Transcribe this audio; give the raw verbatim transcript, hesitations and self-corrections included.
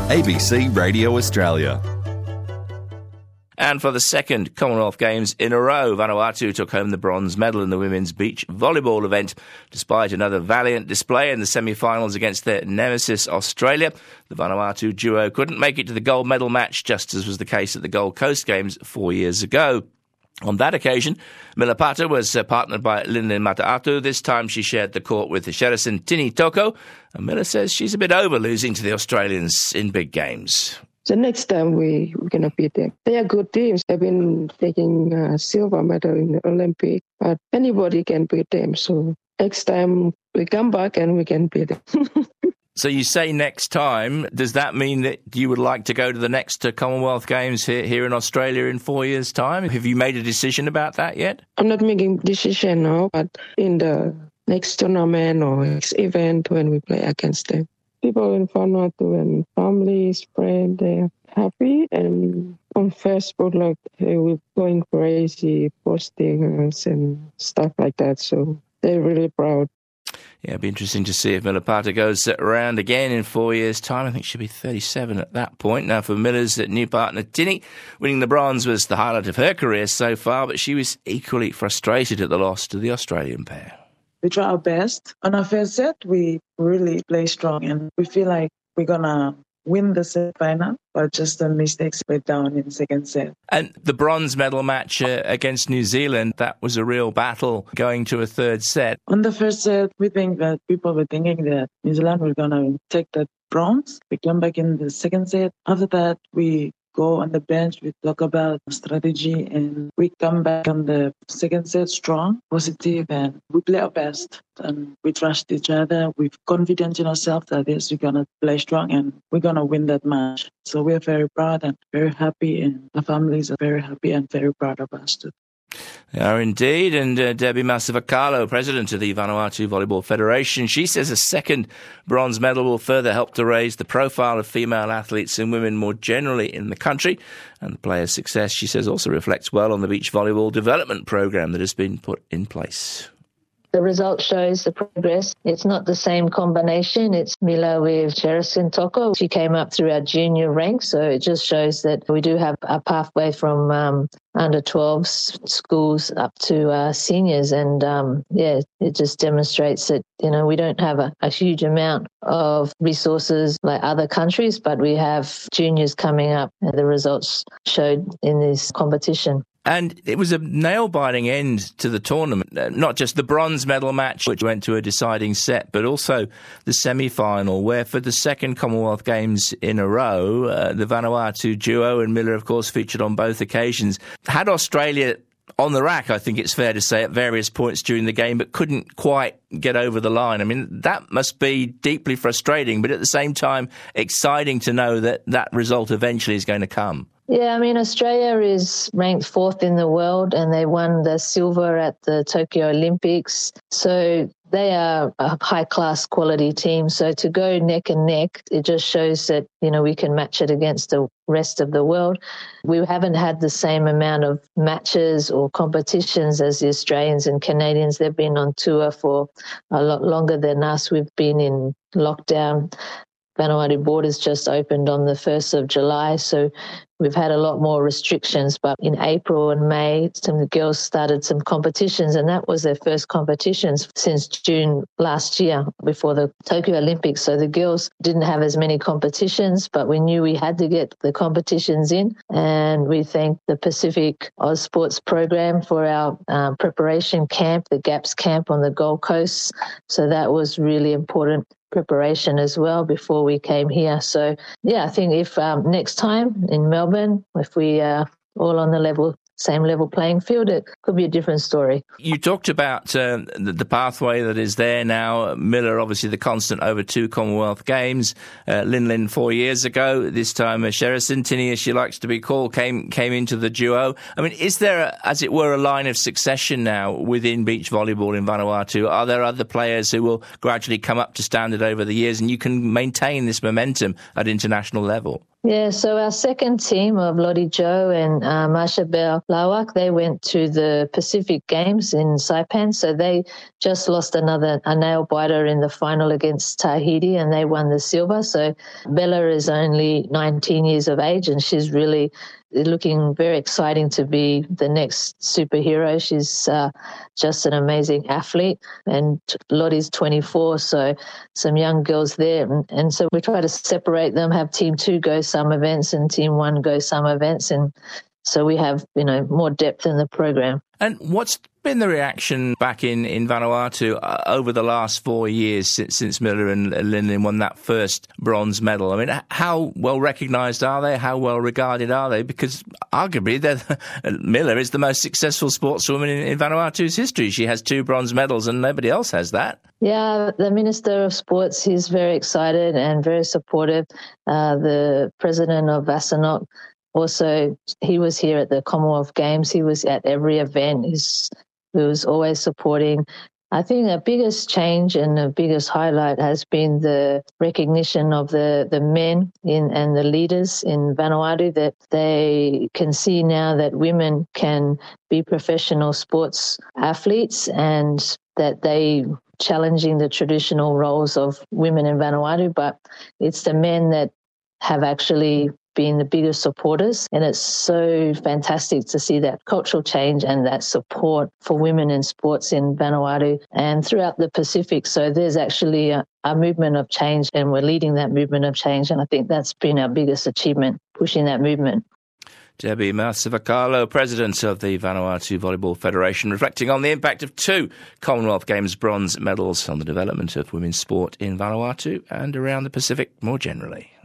A B C Radio Australia. And for the second Commonwealth Games in a row, Vanuatu took home the bronze medal in the women's beach volleyball event. Despite another valiant display in the semi-finals against their nemesis Australia, the Vanuatu duo couldn't make it to the gold medal match, just as was the case at the Gold Coast Games four years ago. On that occasion, Miller Pata was uh, partnered by Linlin Mata'atu. This time she shared the court with Sherison Tini Toko, and Miller says she's a bit over losing to the Australians in big games. The next time we, we're going to beat them. They are good teams. They've been taking a silver medal in the Olympic, but anybody can beat them. So next time we come back and we can beat them. So you say next time. Does that mean that you would like to go to the next uh, Commonwealth Games here, here in Australia in four years' time? Have you made a decision about that yet? I'm not making decision now, but in the next tournament or next event when we play against them. People in Vanuatu and families, friends, they're happy. And on Facebook, like, they were going crazy, posting us and stuff like that. So they're really proud. Yeah, it'd be interesting to see if Miller Pata goes around again in four years' time. I think she'll be thirty-seven at that point. Now, for Miller's new partner, Tini, winning the bronze was the highlight of her career so far, but she was equally frustrated at the loss to the Australian pair. We try our best. On our first set, we really play strong and we feel like we're going to win the set final, but just the mistakes went down in the second set. And the bronze medal match uh, against New Zealand, that was a real battle going to a third set. On the first set, we think that people were thinking that New Zealand were going to take that bronze. We come back in the second set. After that, we go on the bench, we talk about strategy, and we come back on the second set strong, positive, and we play our best. And we trust each other. We're confident in ourselves that yes, we're going to play strong and we're going to win that match. So we're very proud and very happy, and our families are very happy and very proud of us too. They are indeed, and uh, Debbie Masavakalo, president of the Vanuatu Volleyball Federation, she says a second bronze medal will further help to raise the profile of female athletes and women more generally in the country. And the players' success, she says, also reflects well on the beach volleyball development program that has been put in place. The result shows the progress. It's not the same combination. It's Mila with Sherison Toko. She came up through our junior ranks, so it just shows that we do have a pathway from um, under twelve schools up to uh, seniors. And, um, yeah, it just demonstrates that, you know, we don't have a, a huge amount of resources like other countries, but we have juniors coming up, and the results showed in this competition. And it was a nail-biting end to the tournament, not just the bronze medal match, which went to a deciding set, but also the semi-final, where for the second Commonwealth Games in a row, uh, the Vanuatu duo, and Miller, of course, featured on both occasions, had Australia on the rack, I think it's fair to say, at various points during the game, but couldn't quite get over the line. I mean, that must be deeply frustrating, but at the same time, exciting to know that that result eventually is going to come. Yeah, I mean, Australia is ranked fourth in the world and they won the silver at the Tokyo Olympics. So they are a high-class quality team. So to go neck and neck, it just shows that, you know, we can match it against the rest of the world. We haven't had the same amount of matches or competitions as the Australians and Canadians. They've been on tour for a lot longer than us. We've been in lockdown. Vanuatu borders just opened on the first of July, so we've had a lot more restrictions. But in April and May, some girls started some competitions, and that was their first competitions since June last year before the Tokyo Olympics. So the girls didn't have as many competitions, but we knew we had to get the competitions in, and we thank the Pacific Oz Sports program for our um, preparation camp, the GAPS camp on the Gold Coast. So that was really important preparation as well before we came here. So, yeah, I think if um, next time in Melbourne, if we are all on the level, same level playing field, it could be a different story. You talked about uh, the, the pathway that is there now. Miller, obviously the constant over two Commonwealth Games. Uh, Lin Lin four years ago. This time uh, Sherison Tini, as she likes to be called, came came into the duo. I mean, is there, a, as it were, a line of succession now within beach volleyball in Vanuatu? Are there other players who will gradually come up to standard over the years and you can maintain this momentum at international level? Yeah, so our second team of Lottie Joe and uh, Marsha Bell Lawak, they went to the Pacific Games in Saipan, so they just lost another a nail biter in the final against Tahiti, and they won the silver. So Bella is only nineteen years of age, and she's really looking very exciting to be the next superhero. She's uh, just an amazing athlete, and Lottie's twenty-four, so some young girls there. And, and so we try to separate them, have team two go some events and team one go some events, and so we have, you know, more depth in the program. And what's been the reaction back in, in Vanuatu uh, over the last four years since, since Miller and Lindlin won that first bronze medal? I mean, how well recognised are they? How well regarded are they? Because arguably, Miller is the most successful sportswoman in, in Vanuatu's history. She has two bronze medals and nobody else has that. Yeah, the Minister of Sports, he's very excited and very supportive. Uh, the President of Vasanok, also, he was here at the Commonwealth Games. He was at every event. He's, he was always supporting. I think the biggest change and the biggest highlight has been the recognition of the, the men in, and the leaders in Vanuatu, that they can see now that women can be professional sports athletes and that they challenging the traditional roles of women in Vanuatu, but it's the men that have actually been the biggest supporters, and it's so fantastic to see that cultural change and that support for women in sports in Vanuatu and throughout the Pacific. So there's actually a, a movement of change, and we're leading that movement of change, and I think that's been our biggest achievement, pushing that movement. Debbie Masavakalo, President of the Vanuatu Volleyball Federation, reflecting on the impact of two Commonwealth Games bronze medals on the development of women's sport in Vanuatu and around the Pacific more generally.